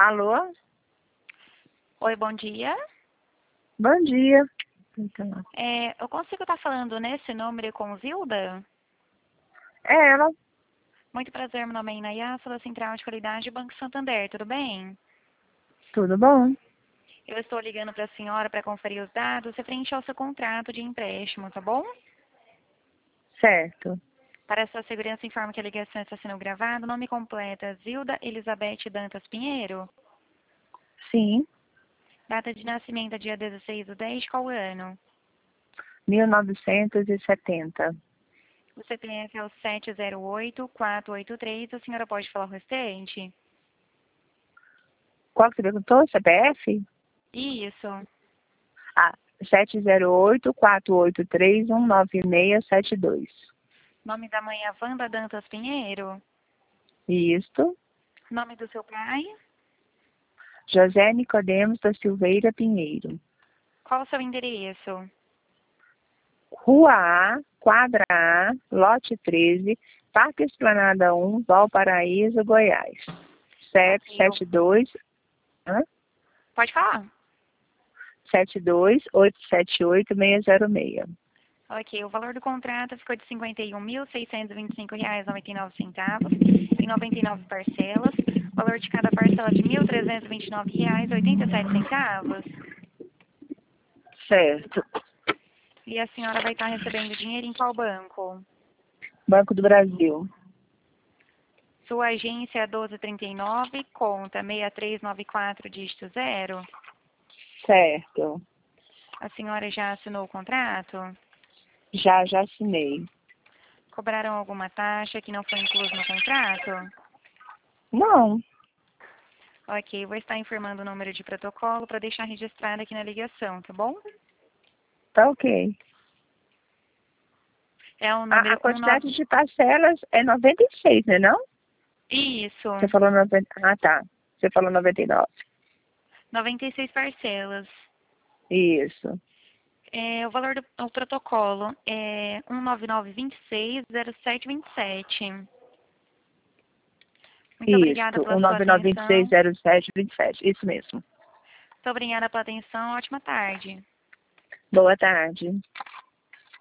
Alô? Oi, bom dia. Bom dia. Eu consigo estar falando nesse número com Zilda? É ela. Muito prazer, meu nome é Inayá, sou da Central de Qualidade do Banco Santander, tudo bem? Tudo bom? Eu estou ligando para a senhora para conferir os dados referente ao seu contrato de empréstimo, tá bom? Certo. Para a sua segurança, informo que a ligação está sendo gravada. O nome completo é Zilda Elizabeth Dantas Pinheiro. Sim. Data de nascimento é dia 16/10, qual ano? 1970. O CPF é o 708-483. A senhora pode falar o restante? Qual que você perguntou? CPF? Isso. Ah, 708-483-19672. Nome da mãe é Wanda Dantas Pinheiro. Isto. Nome do seu pai? José Nicodemos da Silveira Pinheiro. Qual o seu endereço? Rua A, quadra A, lote 13, Parque Esplanada 1, Valparaíso, Goiás. CEP Ok, 72... Hã? Pode falar. 72878-606. Ok, o valor do contrato ficou de R$ 51.625,99 em 99 parcelas. O valor de cada parcela de R$ 1.329,87. Certo. E a senhora vai estar recebendo dinheiro em qual banco? Banco do Brasil. Sua agência é 1239, conta 6394, dígito 0. Certo. A senhora já assinou o contrato? Já assinei. Cobraram alguma taxa que não foi incluso no contrato? Não, Ok, vou estar informando o número de protocolo para deixar registrado aqui na ligação, tá bom? tá ok. É o A número quantidade 19... de parcelas é 96, né não? Isso, Você falou 90... Ah, tá. Você falou 99. 96 parcelas. Isso. O valor do protocolo é 199260727. Muito obrigada Isso. pela sua atenção. 199260727. Isso mesmo. Muito obrigada pela atenção. Ótima tarde. Boa tarde.